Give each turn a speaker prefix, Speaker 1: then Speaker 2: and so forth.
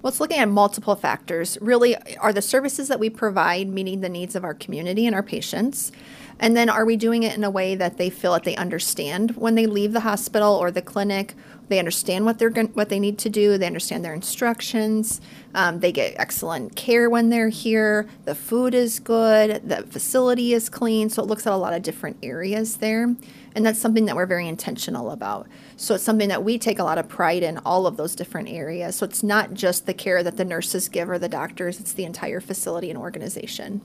Speaker 1: Well, it's looking at multiple factors. Really, are the services that we provide meeting the needs of our community and our patients? And then are we doing it in a way that they feel that they understand when they leave the hospital or the clinic? They understand what what they need to do. They understand their instructions. They get excellent care when they're here. The food is good. The facility is clean. So it looks at a lot of different areas there. And that's something that we're very intentional about. So it's something that we take a lot of pride in, all of those different areas. So it's not just the care that the nurses give or the doctors. It's the entire facility and organization.